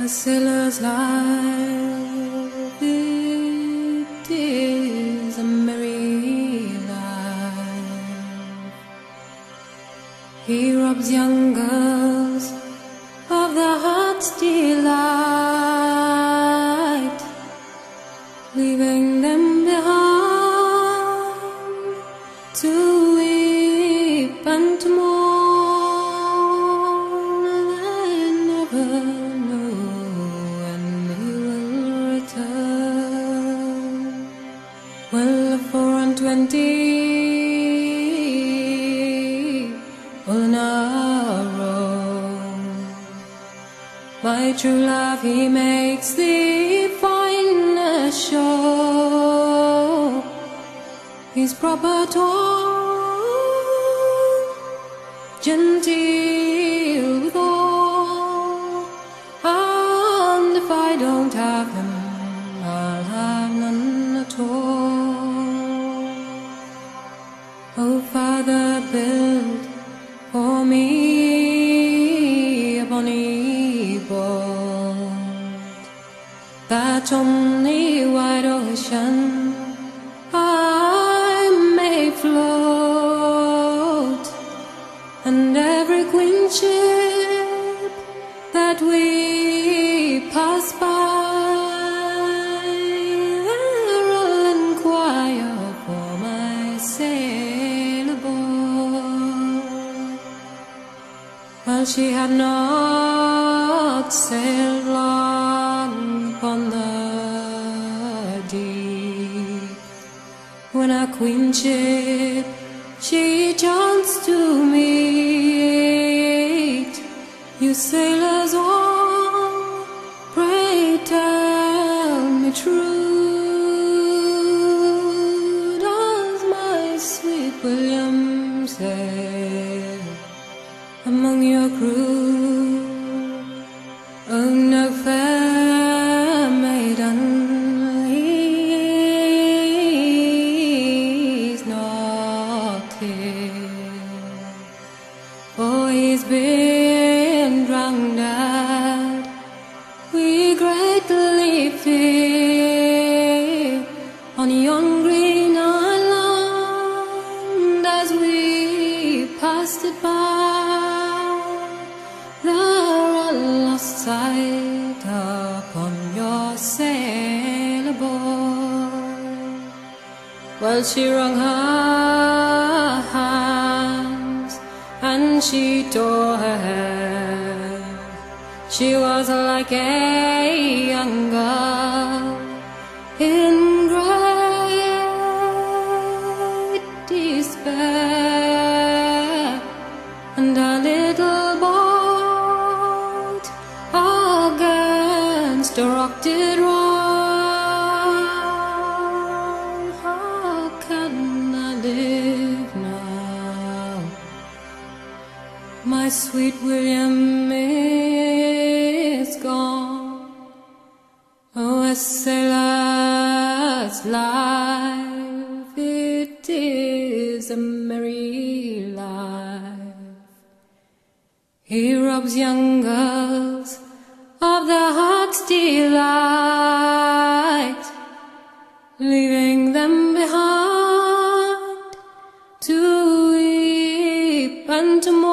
A sailor's life, it is a merry life. He robs young girls of their heart's delight, leaving them behind to weep and to mourn. They never know when he will return. Well, 420 will not roam. My true love, he makes the finest show. His proper tone, genteel withal, and if I don't have him, I'll have none at all. Oh, Father, build for me a bonny boat, that on the wide ocean I may float, and every queen ship that we pass by, there I'll inquire for my sailor boy. Well, she had not sailed long upon the deep, when a queen ship she chanced to meet. You sailors all, pray tell me true, does my sweet William sail among your crew? Oh, no, fair maiden, he's not here, for he's been drowned out. We greatly fear on yon green island as we passed it by. There I lost sight upon your sailor boy. Well, she wrung her hands and she tore her hair. She was like a young girl in great despair, and a little boat against a rock did run. How can I live now? My sweet William is gone. Oh, a sailor's life, it is a merry life. He robs young girls of their heart's delight, leaving them behind to weep and to mourn.